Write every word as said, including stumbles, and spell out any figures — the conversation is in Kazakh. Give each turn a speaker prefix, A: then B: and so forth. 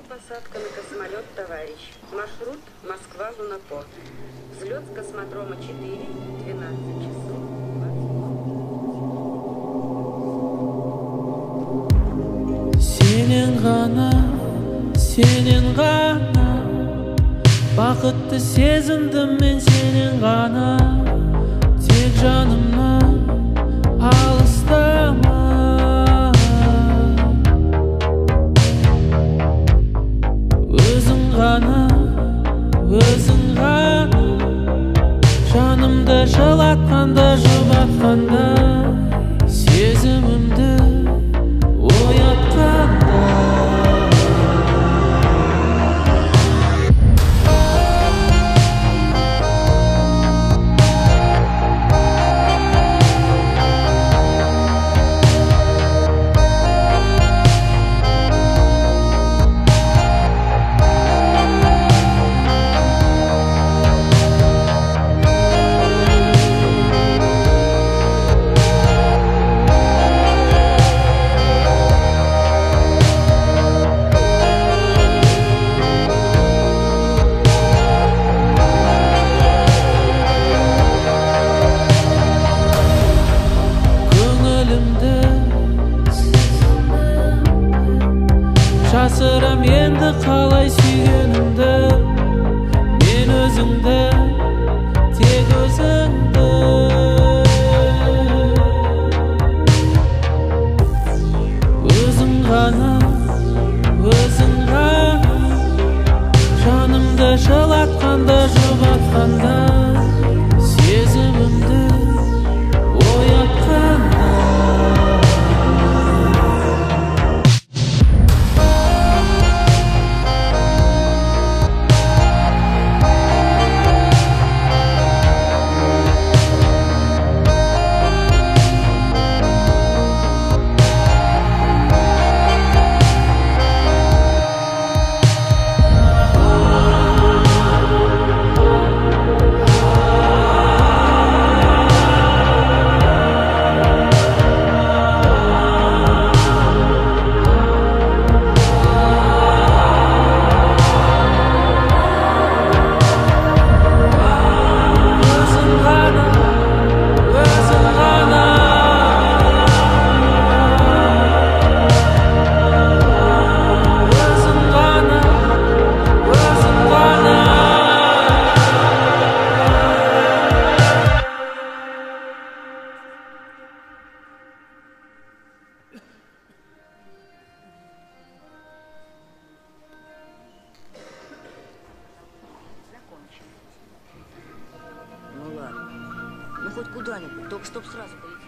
A: посадка на космолет «Товарищ». Маршрут Москва-Лунопорт. Взлет с космодрома четыре, двенадцать часов.
B: Сенен ғана, сенен ғана, бақытты сезімдім мен сенен ғана. Тек жанымнан алыстама. Өзің ғана, өзің ғана, жанымды жылатқанда, жұбатқанда, сезімімді оятқанда. Жасырам енді қалай сүйгенімді, мен өзіңді, тек өзіңді. Өзің ғана, өзің ғана, жанымды жылатқанда, жұбатқанда, сезімімді оятқанда.
C: Ну ладно, ну хоть куда-нибудь, только чтоб сразу полететь.